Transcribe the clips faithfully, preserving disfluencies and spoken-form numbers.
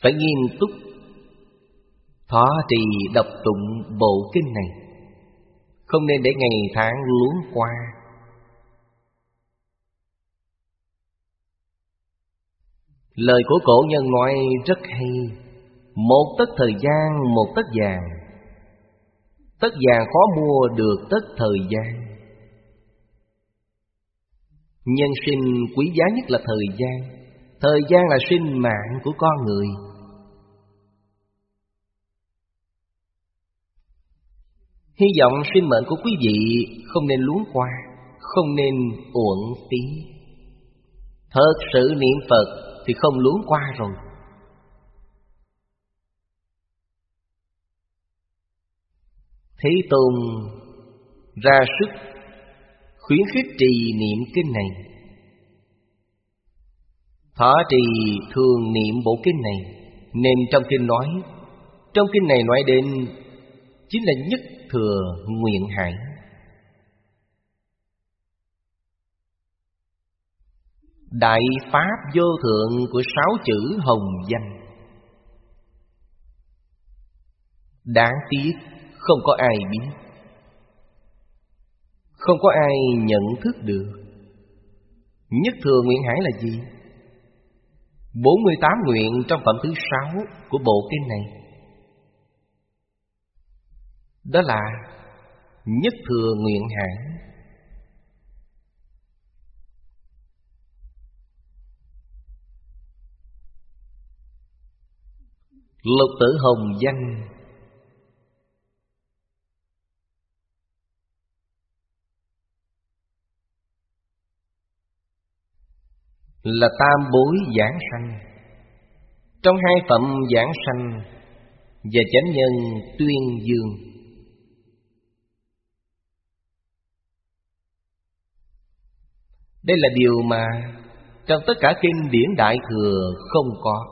phải nghiêm túc thọ trì đọc tụng bộ kinh này, không nên để ngày tháng luống qua. Lời của cổ nhân nói rất hay: một tấc thời gian, một tấc vàng. Tấc vàng khó mua được tấc thời gian. Nhân sinh quý giá nhất là thời gian. Thời gian là sinh mạng của con người. Hy vọng sinh mệnh của quý vị không nên luống qua, không nên uổng phí. Thật sự niệm Phật thì không luống qua rồi. Thế Tôn ra sức khuyến khích trì niệm kinh này. Thọ trì thường niệm bộ kinh này, nên trong kinh nói, trong kinh này nói đến chính là nhất thừa nguyện hải. Đại pháp vô thượng của sáu chữ hồng danh. Đáng tiếc không có ai biết, không có ai nhận thức được. Nhất thừa nguyện hải là gì? bốn mươi tám nguyện trong phẩm thứ sáu của bộ kinh này. Đó là nhất thừa nguyện hải. Lục tử hồng danh là tam bối giảng sanh. Trong hai phẩm giảng sanh và chánh nhân tuyên dương, đây là điều mà trong tất cả kinh điển Đại Thừa không có.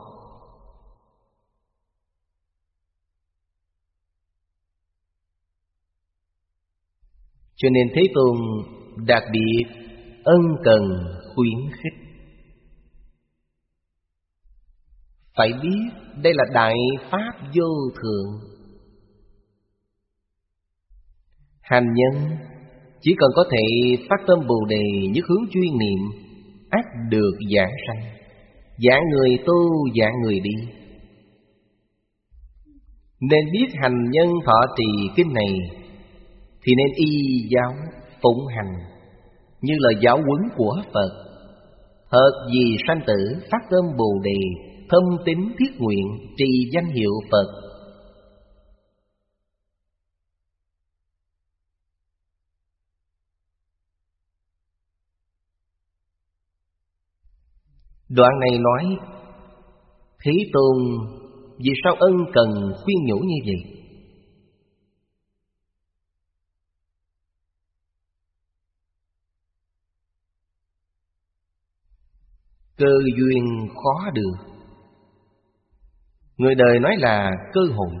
Cho nên Thế Tôn đặc biệt ân cần khuyến khích. Phải biết đây là đại pháp vô thượng. Hành nhân chỉ cần có thể phát tâm Bồ Đề, nhất hướng chuyên niệm, ắt được giảng sanh. Giảng người tu, giảng người đi. Nên biết hành nhân thọ trì kinh này thì nên y giáo phụng hành như lời giáo huấn của Phật. Thật vì sanh tử phát tâm Bồ Đề, thâm tín thiết nguyện trì danh hiệu Phật. Đoạn này nói Thế Tôn vì sao ân cần khuyên nhủ như vậy? Cơ duyên khó được. Người đời nói là cơ hội.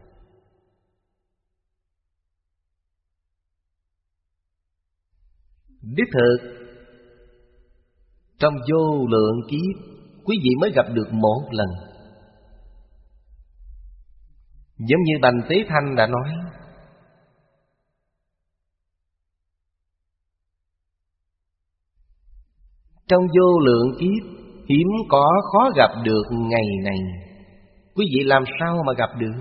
Đích thực trong vô lượng kiếp, quý vị mới gặp được một lần. Giống như Bành Tế Thanh đã nói, trong vô lượng kiếp hiếm có khó gặp được ngày này. Quý vị làm sao mà gặp được?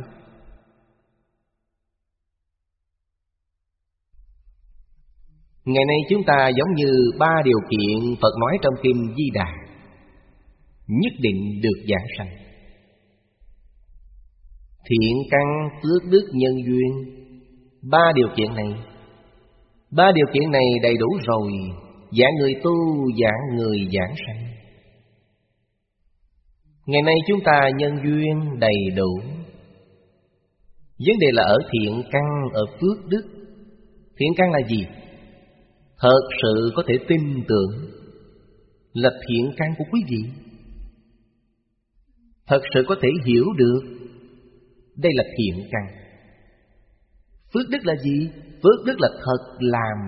Ngày nay chúng ta giống như ba điều kiện Phật nói trong Kinh Di Đà, nhất định được giảng sanh. Thiện căn, phước đức, nhân duyên. Ba điều kiện này Ba điều kiện này đầy đủ rồi, dạng người tu, dạng người giảng sanh. Ngày nay chúng ta nhân duyên đầy đủ. Vấn đề là ở thiện căn, ở phước đức. Thiện căn là gì? Thật sự có thể tin tưởng là thiện căn của quý vị. Thật sự có thể hiểu được đây là thiện căn. Phước đức là gì? Phước đức là thật làm.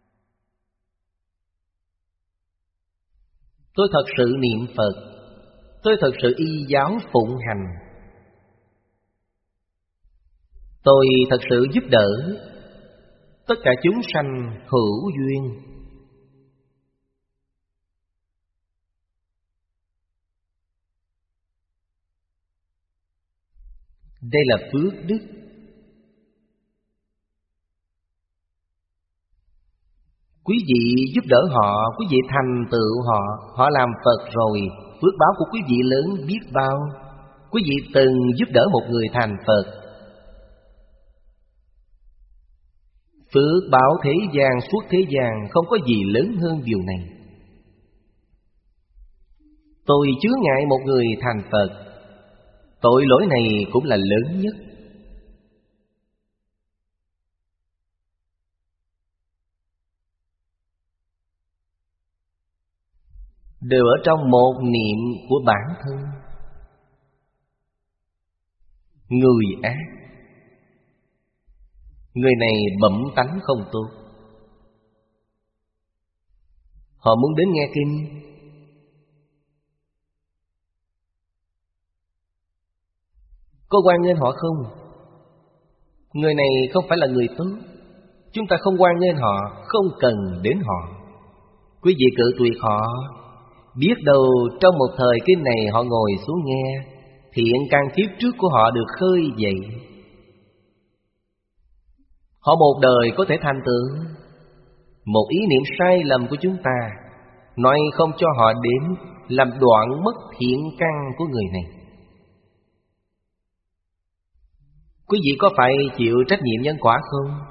Tôi thật sự niệm Phật, Tôi thật sự y giáo phụng hành. Tôi thật sự giúp đỡ tất cả chúng sanh hữu duyên. Đây là phước đức. Quý vị giúp đỡ họ, quý vị thành tựu họ, họ làm Phật rồi, phước báo của quý vị lớn biết bao. Quý vị từng giúp đỡ một người thành Phật. Phước báo thế gian suốt thế gian, không có gì lớn hơn điều này. Tôi chướng ngại một người thành Phật, tội lỗi này cũng là lớn nhất. Đều ở trong một niệm của bản thân. Người ác, người này bẩm tánh không tốt, họ muốn đến nghe kinh. Có hoan nghênh họ không? Người này không phải là người tốt, chúng ta không hoan nghênh họ, không cần đến họ. Quý vị cự tuyệt họ. Biết đâu trong một thời kinh này họ ngồi xuống nghe, thiện căn kiếp trước của họ được khơi dậy, họ một đời có thể thành tựu. Một ý niệm sai lầm của chúng ta nói không cho họ đến, làm đoạn mất thiện căn của người này. Quý vị có phải chịu trách nhiệm nhân quả không?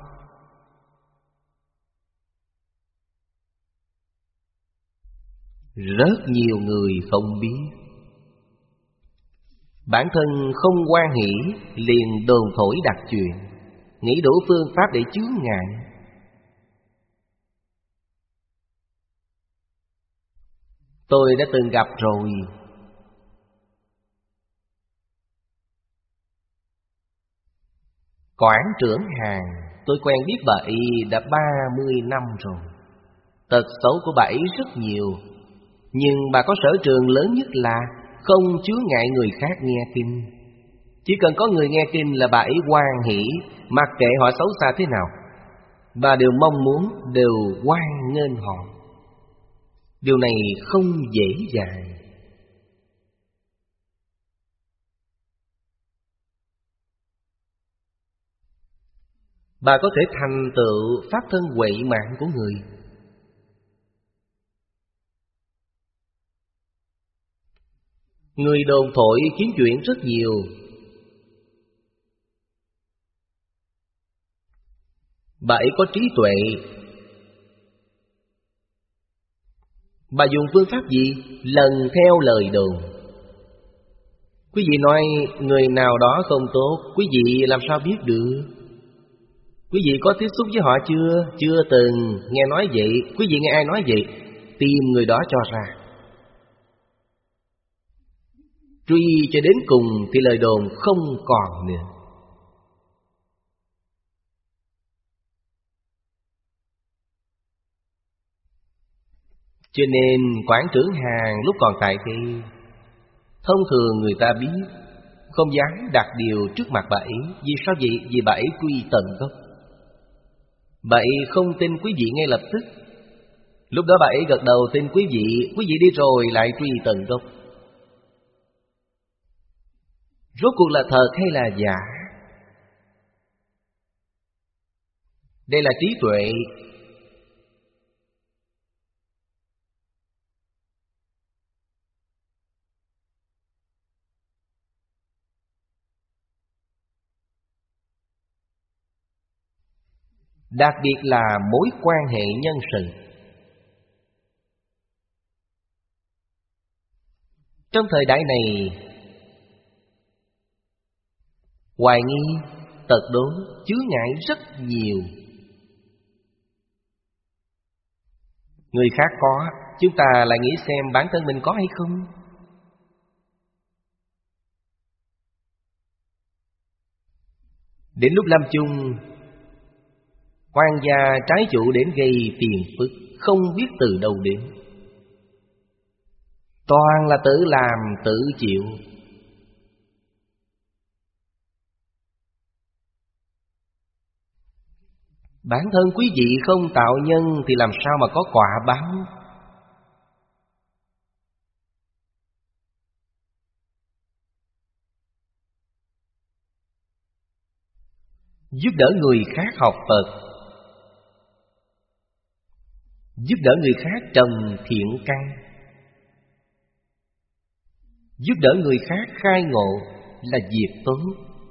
Rất nhiều người không biết. Bản thân không hoan hỷ, liền đồn thổi đặt chuyện, nghĩ đủ phương pháp để chướng ngại. Tôi đã từng gặp rồi. Quản trưởng hàng, tôi quen biết bà ấy đã ba mươi năm rồi. Tật xấu của bà ấy rất nhiều, nhưng bà có sở trường lớn nhất là không chướng ngại người khác nghe kinh. Chỉ cần có người nghe kinh là bà ấy hoan hỷ, mặc kệ họ xấu xa thế nào, bà đều mong muốn, đều hoan nghênh họ. Điều này không dễ dàng. Bà có thể thành tựu pháp thân huệ mạng của người. Người đồn thổi kiếm chuyện rất nhiều. Bà ấy có trí tuệ. Bà dùng phương pháp gì? Lần theo lời đồn. Quý vị nói người nào đó không tốt, quý vị làm sao biết được? Quý vị có tiếp xúc với họ chưa? Chưa từng. Nghe nói vậy. Quý vị nghe ai nói vậy? Tìm người đó cho ra. Truy cho đến cùng thì lời đồn không còn nữa. Cho nên quản trưởng hàng lúc còn tại thế, thông thường người ta biết, không dám đặt điều trước mặt bà ấy. Vì sao vậy? Vì bà ấy truy tận gốc. Bà ấy không tin quý vị ngay lập tức. Lúc đó bà ấy gật đầu tin quý vị. Quý vị đi rồi lại truy tận gốc. Rốt cuộc là thật hay là giả? Đây là trí tuệ. Đặc biệt là mối quan hệ nhân sự. Trong thời đại này, hoài nghi, tật đố, chướng ngại rất nhiều. Người khác có, chúng ta lại nghĩ xem bản thân mình có hay không. Đến lúc lâm chung, quan gia trái chủ đến gây phiền phức, không biết từ đâu đến. Toàn là tự làm tự chịu. Bản thân quý vị không tạo nhân thì làm sao mà có quả báo? Giúp đỡ người khác học Phật, giúp đỡ người khác trồng thiện căn, giúp đỡ người khác khai ngộ là việc tốt.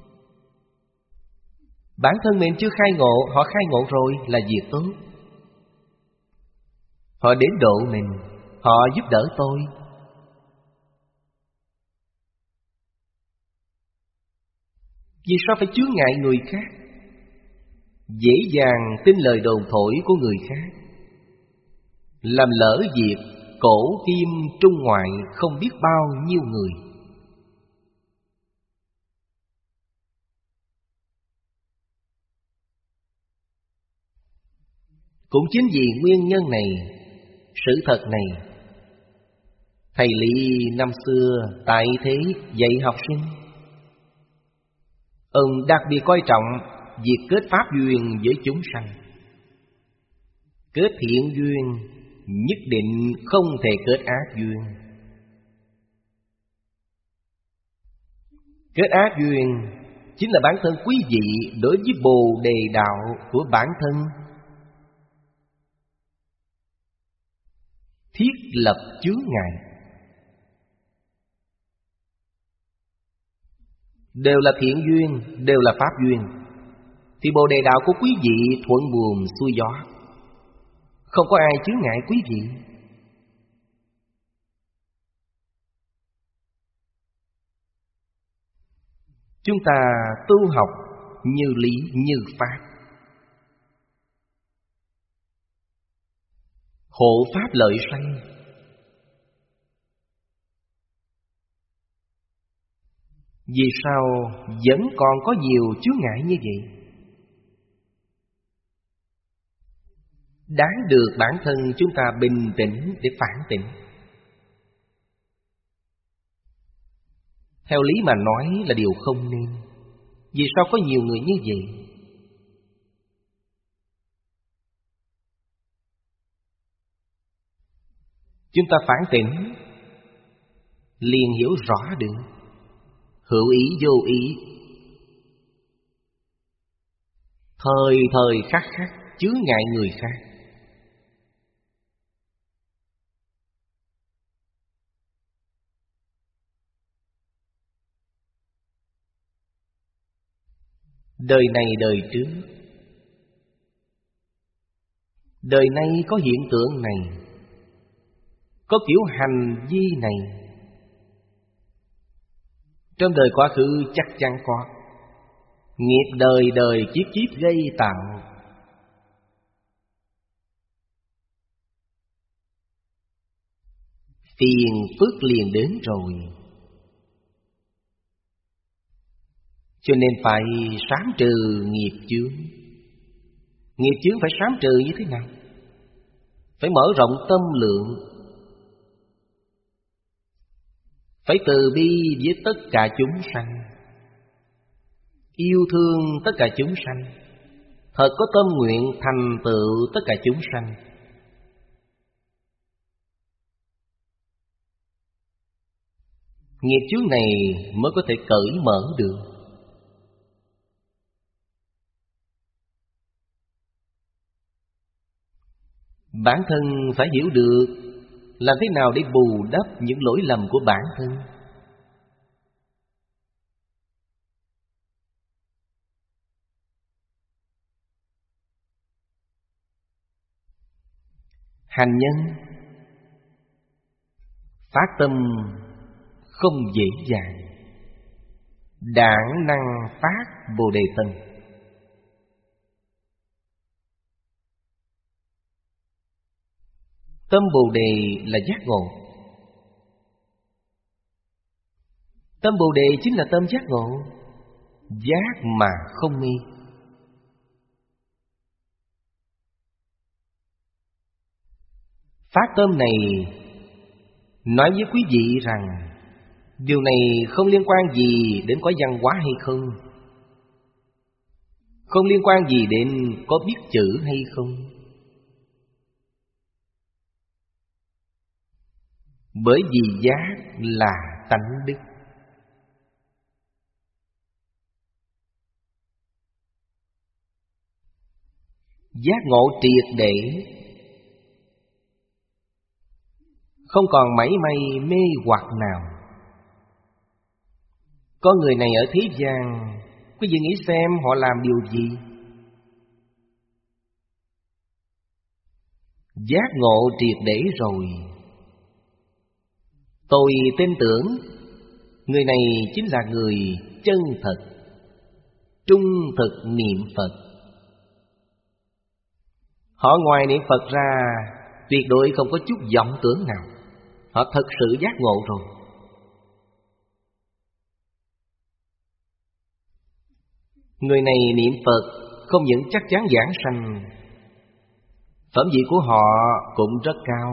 Bản thân mình chưa khai ngộ, họ khai ngộ rồi là việc tốt. Họ đến độ mình, họ giúp đỡ tôi. Vì sao phải chướng ngại người khác? Dễ dàng tin lời đồn thổi của người khác, làm lỡ việc cổ kim trung ngoại không biết bao nhiêu người. Cũng chính vì nguyên nhân này, sự thật này, thầy Lý năm xưa tại thế dạy học sinh, ông đặc biệt coi trọng việc kết pháp duyên với chúng sanh. Kết thiện duyên nhất định không thể kết ác duyên. Kết ác duyên chính là bản thân quý vị đối với Bồ Đề đạo của bản thân thiết lập chướng ngại. Đều là thiện duyên, đều là pháp duyên, thì Bồ Đề đạo của quý vị thuận buồm xuôi gió, không có ai chướng ngại quý vị. Chúng ta tu học như lý như pháp, hộ pháp lợi sanh. Vì sao vẫn còn có nhiều chướng ngại như vậy? Đáng được bản thân chúng ta bình tĩnh để phản tỉnh. Theo lý mà nói là điều không nên. Vì sao có nhiều người như vậy? Chúng ta phản tỉnh liền hiểu rõ được. Hữu ý vô ý, thời thời khắc khắc chướng ngại người khác. Đời này đời trước, đời nay có hiện tượng này, có kiểu hành vi này. Trong đời quá khứ chắc chắn có. Nghiệp đời đời kiếp kiếp gây tạo. Phiền phức liền đến rồi. Cho nên phải sám trừ nghiệp chướng. Nghiệp chướng phải sám trừ như thế nào? Phải mở rộng tâm lượng, phải từ bi với tất cả chúng sanh, yêu thương tất cả chúng sanh, thật có tâm nguyện thành tựu tất cả chúng sanh. Nghiệp chướng này mới có thể cởi mở được. Bản thân phải hiểu được làm thế nào để bù đắp những lỗi lầm của bản thân. Hành nhân phát tâm không dễ dàng, đản năng phát Bồ Đề tâm. Tâm Bồ Đề là giác ngộ. Tâm Bồ Đề chính là tâm giác ngộ, giác mà không mê. Phát tâm này nói với quý vị rằng điều này không liên quan gì đến có văn hóa hay không, không liên quan gì đến có biết chữ hay không. Bởi vì giác là tánh đức. Giác ngộ triệt để, không còn mảy may mê hoặc nào. Có người này ở thế gian, quý vị nghĩ xem họ làm điều gì? Giác ngộ triệt để rồi, tôi tin tưởng người này chính là người chân thật, trung thực niệm Phật. Họ ngoài niệm Phật ra tuyệt đối không có chút vọng tưởng nào. Họ thật sự giác ngộ rồi. Người này niệm Phật không những chắc chắn giảng sanh, phẩm vị của họ cũng rất cao.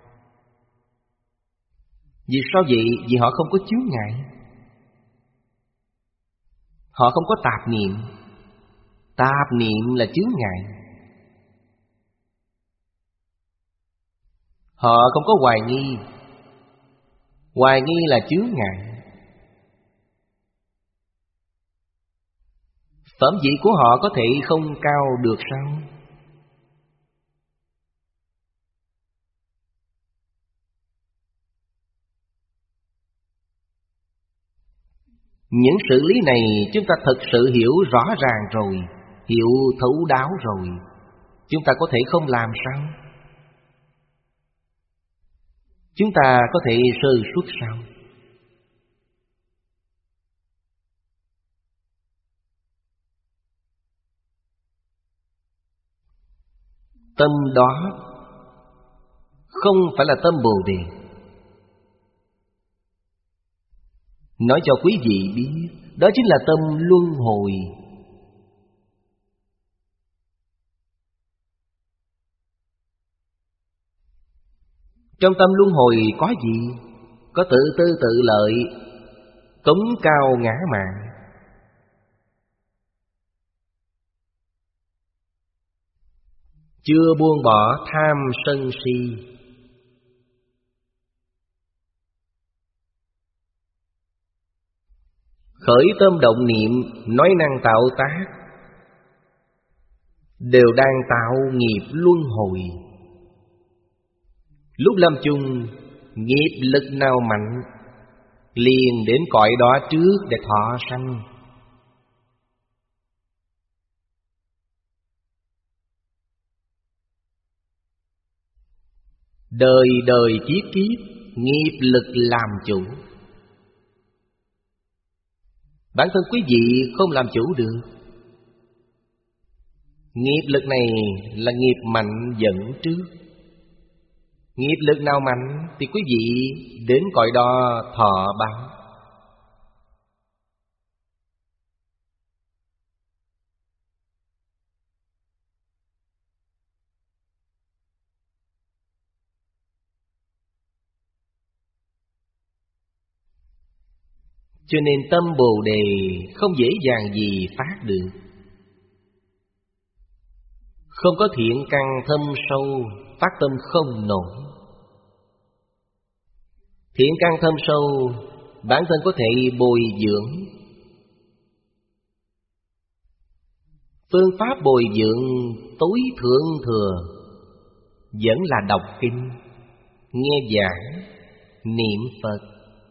Vì sao vậy? Vì họ không có chướng ngại. Họ không có tạp niệm. Tạp niệm là chướng ngại. Họ không có hoài nghi. Hoài nghi là chướng ngại. Phẩm vị của họ có thể không cao được sao? Những sự lý này chúng ta thật sự hiểu rõ ràng rồi, hiểu thấu đáo rồi, chúng ta có thể không làm sao? Chúng ta có thể sơ suất sao? Tâm đó không phải là tâm Bồ Đề. Nói cho quý vị biết, đó chính là tâm luân hồi. Trong tâm luân hồi có gì? Có tự tư tự lợi, cống cao ngã mạn. Chưa buông bỏ tham sân si. Khởi tâm động niệm, nói năng tạo tác, đều đang tạo nghiệp luân hồi. Lúc lâm chung, nghiệp lực nào mạnh, liền đến cõi đó trước để thọ sanh. Đời đời kiếp kiếp, nghiệp lực làm chủ. Bản thân quý vị không làm chủ được. Nghiệp lực này là nghiệp mạnh dẫn trước. Nghiệp lực nào mạnh thì quý vị đến cõi đó thọ báo. Cho nên tâm Bồ Đề không dễ dàng gì phát được. Không có thiện căn thâm sâu, phát tâm không nổi. Thiện căn thâm sâu, bản thân có thể bồi dưỡng. Phương pháp bồi dưỡng tối thượng thừa vẫn là đọc kinh, nghe giảng, niệm Phật.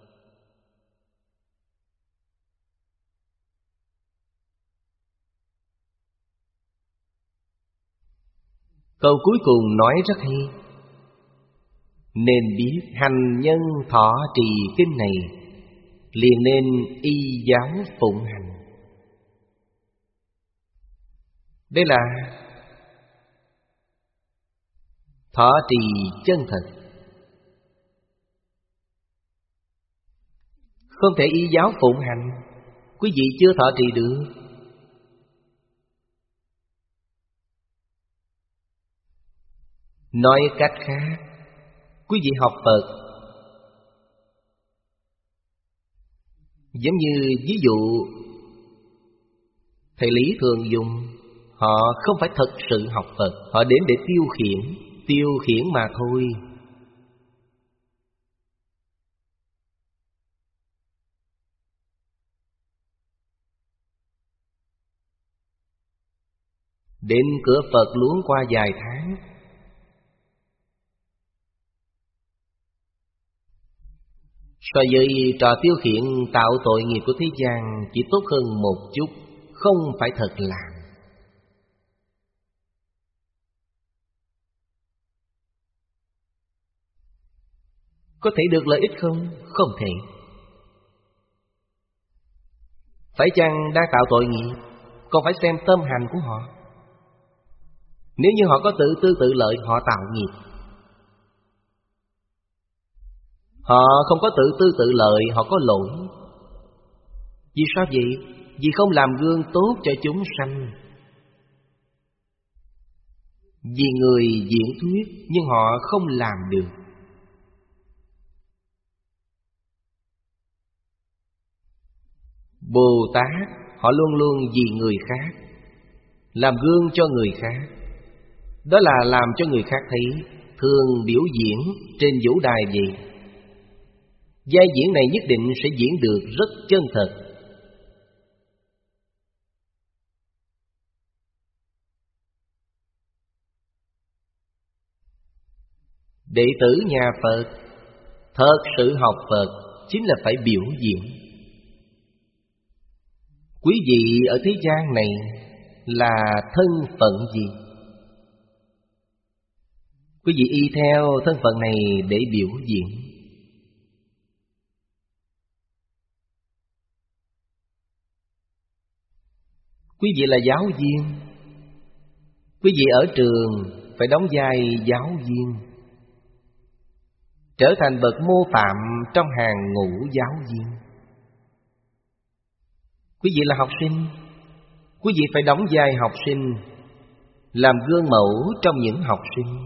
Câu cuối cùng nói rất hay. Nên biết hành nhân thọ trì kinh này, liền nên y giáo phụng hành. Đây là thọ trì chân thật. Không thể y giáo phụng hành, quý vị chưa thọ trì được. Nói cách khác, quý vị học Phật Giống như ví dụ thầy Lý thường dùng, họ không phải thật sự học Phật, họ đến để tiêu khiển, tiêu khiển mà thôi. Đến cửa Phật luống qua vài tháng, so với trò tiêu khiển tạo tội nghiệp của thế gian chỉ tốt hơn một chút, không phải thật làm. Có thể được lợi ích không? Không thể. Phải chăng đang tạo tội nghiệp? Còn phải xem tâm hành của họ. Nếu như họ có tự tư tự lợi, họ tạo nghiệp. Họ không có tự tư tự lợi, họ có lỗi. Vì sao vậy? Vì không làm gương tốt cho chúng sanh. Vì người diễn thuyết, nhưng họ không làm được. Bồ Tát, họ luôn luôn vì người khác, làm gương cho người khác. Đó là làm cho người khác thấy. Thường biểu diễn trên vũ đài vậy, vai diễn này nhất định sẽ diễn được rất chân thật. Đệ tử nhà Phật thật sự học Phật chính là phải biểu diễn. Quý vị ở thế gian này là thân phận gì? Quý vị y theo thân phận này để biểu diễn. Quý vị là giáo viên, quý vị ở trường phải đóng vai giáo viên, trở thành bậc mô phạm trong hàng ngũ giáo viên. Quý vị là học sinh, quý vị phải đóng vai học sinh, làm gương mẫu trong những học sinh.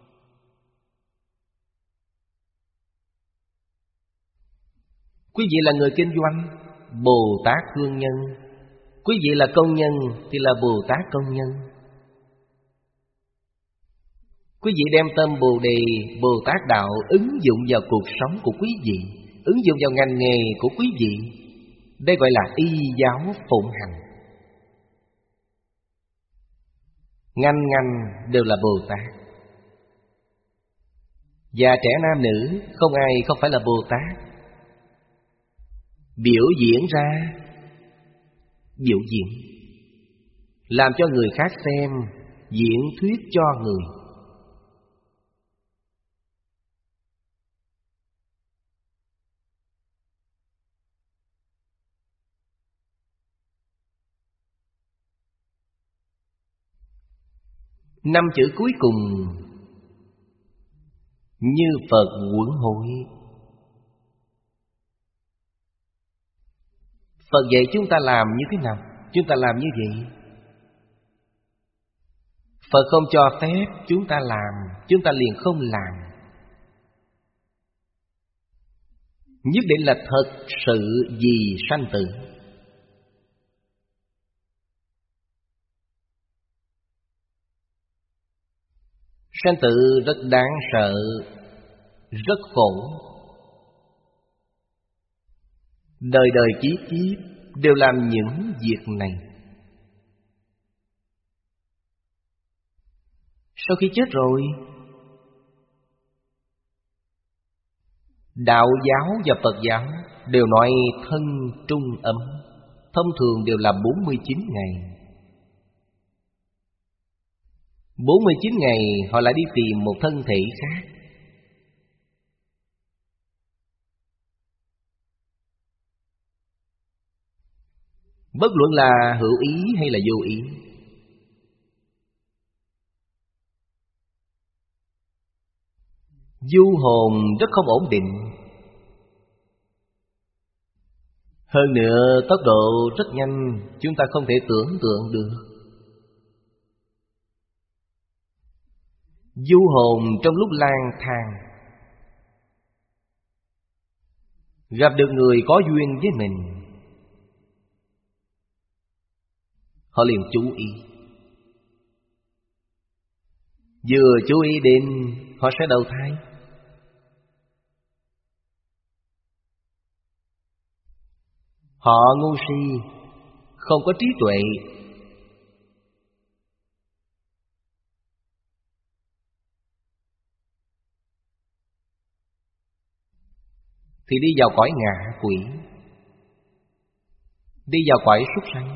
Quý vị là người kinh doanh, Bồ Tát thương nhân. Quý vị là công nhân thì là Bồ Tát công nhân. Quý vị đem tâm Bồ Đề, Bồ Tát Đạo ứng dụng vào cuộc sống của quý vị, ứng dụng vào ngành nghề của quý vị. Đây gọi là y giáo phụng hành. Ngành ngành đều là Bồ Tát. Già trẻ nam nữ không ai không phải là Bồ Tát. Biểu diễn ra, biểu diễn, làm cho người khác xem, diễn thuyết cho người. Năm chữ cuối cùng như Phật huấn hội. Phật dạy chúng ta làm như thế nào, chúng ta làm như vậy. Phật không cho phép chúng ta làm, chúng ta liền không làm. Nhất định là thật sự vì sanh tử. Sanh tử rất đáng sợ, rất khổ. Đời đời kiếp kiếp đều làm những việc này. Sau khi chết rồi, đạo giáo và Phật giáo đều nói thân trung ấm, thông thường đều là bốn mươi chín ngày. bốn mươi chín ngày họ lại đi tìm một thân thể khác. Bất luận là hữu ý hay là vô ý. Du hồn rất không ổn định. Hơn nữa tốc độ rất nhanh, chúng ta không thể tưởng tượng được. Du hồn trong lúc lang thang, Gặp được người có duyên với mình, họ liền chú ý. Vừa chú ý đến, họ sẽ đầu thai. Họ ngu si, không có trí tuệ, thì đi vào cõi ngạ quỷ, đi vào cõi súc sanh.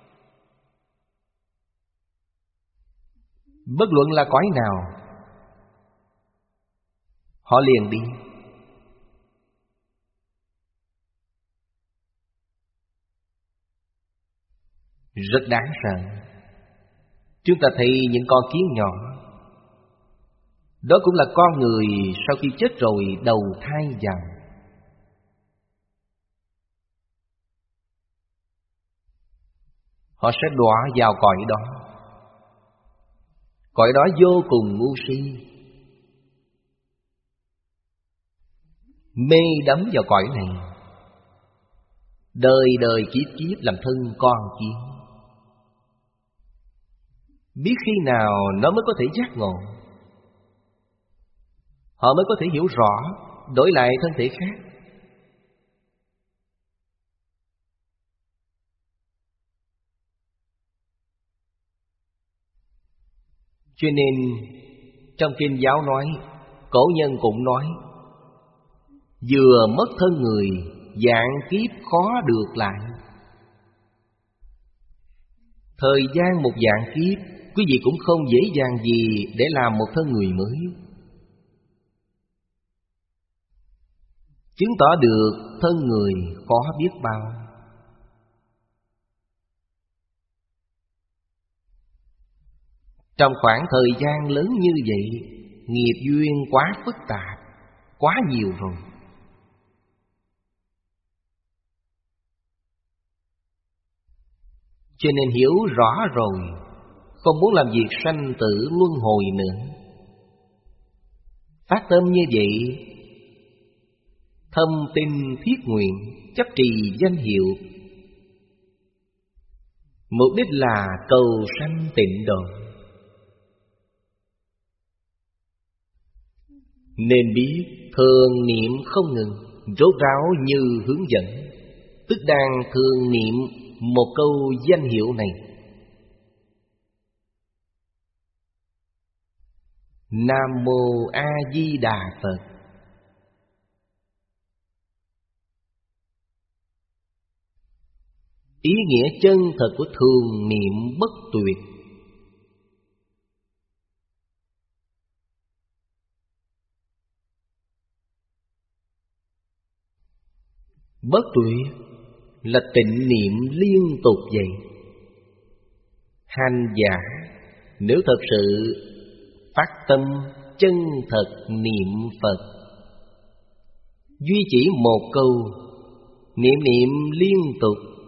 Bất luận là cõi nào, họ liền đi. Rất đáng sợ. Chúng ta thấy những con kiến nhỏ, đó cũng là con người sau khi chết rồi đầu thai vào. Họ sẽ đọa vào cõi đó. Cõi đó vô cùng ngu si, mê đắm vào cõi này, đời đời kiếp kiếp làm thân con kiến. Biết khi nào nó mới có thể giác ngộ, họ mới có thể hiểu rõ, đổi lại thân thể khác. Cho nên trong kinh giáo nói, cổ nhân cũng nói, vừa mất thân người, vạn kiếp khó được lại. Thời gian một vạn kiếp, quý vị cũng không dễ dàng gì để làm một thân người mới. Chứng tỏ được thân người khó biết bao. Trong khoảng thời gian lớn như vậy, nghiệp duyên quá phức tạp, quá nhiều rồi. Cho nên hiểu rõ rồi, không muốn làm việc sanh tử luân hồi nữa. Phát tâm như vậy, thâm tinh thiết nguyện, chấp trì danh hiệu, mục đích là cầu sanh tịnh độ. Nên biết thường niệm không ngừng, rốt ráo như hướng dẫn, tức đang thường niệm một câu danh hiệu này: Nam Mô A Di Đà Phật. Ý nghĩa chân thật của thường niệm bất tuyệt. Bất tuyệt là tịnh niệm liên tục vậy. Hành giả nếu thật sự phát tâm chân thật niệm Phật, duy chỉ một câu, niệm niệm liên tục,